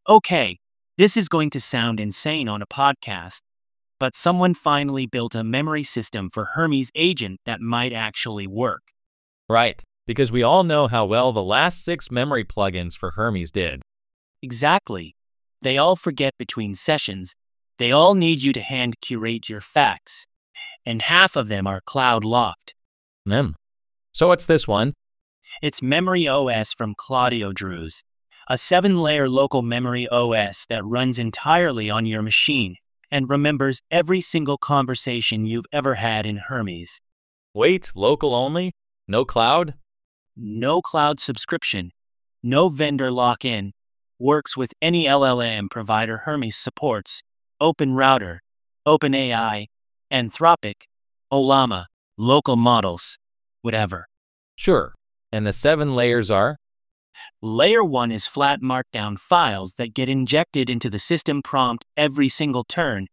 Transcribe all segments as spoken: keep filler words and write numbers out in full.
Okay, this is going to sound insane on a podcast, but someone finally built a memory system for Hermes Agent that might actually work. Right, because we all know how well the last six memory plugins for Hermes did. Exactly. They all forget between sessions. They all need you to hand curate your facts. And half of them are cloud locked. Hmm. So what's this one? It's Memory O S from Claudio Drews, a seven-layer local memory O S that runs entirely on your machine and remembers every single conversation you've ever had in Hermes. Wait, local only? No cloud? No cloud subscription, no vendor lock-in, works with any L L M provider Hermes supports, OpenRouter, OpenAI, Anthropic, Ollama, local models, whatever. Sure. And the seven layers are? Layer one is flat markdown files that get injected into the system prompt every single turn,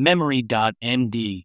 memory.md,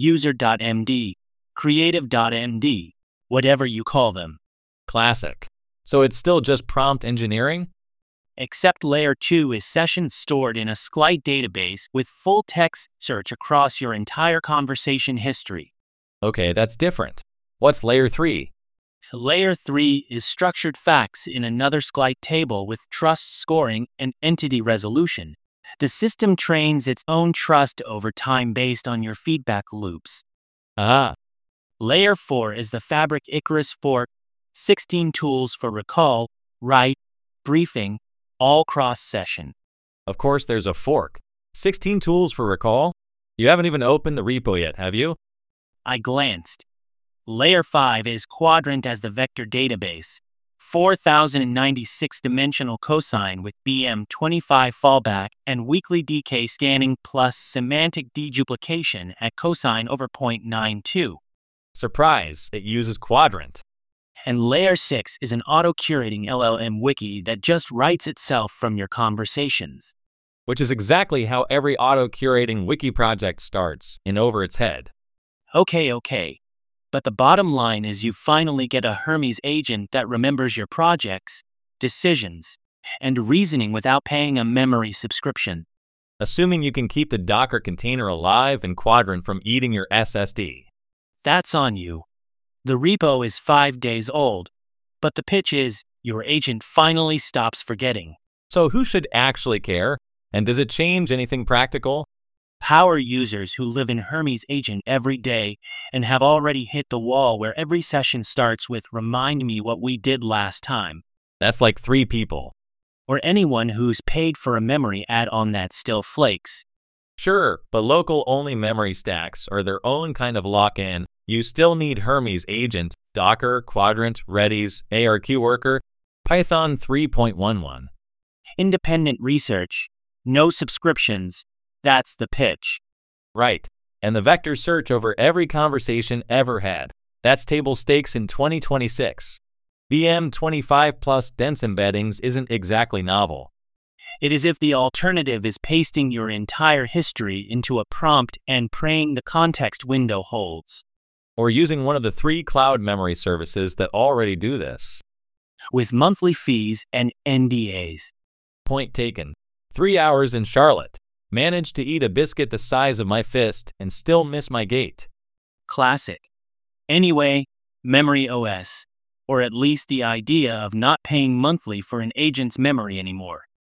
user.md, creative.md, whatever you call them. Classic. So it's still just prompt engineering? Except layer two is sessions stored in a SQLite database with full text search across your entire conversation history. Okay, that's different. What's layer three? Layer three is structured facts in another SQLite table with trust scoring and entity resolution. The system trains its own trust over time based on your feedback loops. Ah, Layer four is the Fabric Icarus fork, sixteen tools for recall, write, briefing, all cross-session. of course there's a fork. sixteen tools for recall? You haven't even opened the repo yet, have you? I glanced. Layer five is Quadrant as the vector database, four thousand ninety-six dimensional cosine with B M twenty-five fallback and weekly decay scanning plus semantic deduplication at cosine over zero point nine two. Surprise, it uses Quadrant. And Layer six is an auto-curating L L M wiki that just writes itself from your conversations. Which is exactly how every auto-curating wiki project starts, in over its head. Okay, okay. But the bottom line is you finally get a Hermes agent that remembers your projects, decisions, and reasoning without paying a memory subscription. Assuming you can keep the Docker container alive and Quadrant from eating your S S D. That's on you. The repo is five days old, but the pitch is your agent finally stops forgetting. So who should actually care? And does it change anything practical? Power users who live in Hermes Agent every day and have already hit the wall where every session starts with "remind me what we did last time." That's like three people. Or anyone who's paid for a memory add-on that still flakes. Sure, but local-only memory stacks are their own kind of lock-in. You still need Hermes Agent, Docker, Quadrant, Redis, A R Q Worker, Python three point eleven. Independent research, no subscriptions. That's the pitch. Right, and the vector search over every conversation ever had. That's table stakes in twenty twenty-six. B M twenty-five plus dense embeddings isn't exactly novel. It is if the alternative is pasting your entire history into a prompt and praying the context window holds. Or using one of the three cloud memory services that already do this. With monthly fees and N D As. Point taken. Three hours in Charlotte. Managed to eat a biscuit the size of my fist and still miss my gate. Classic. Anyway, Memory O S. Or at least the idea of not paying monthly for an agent's memory anymore.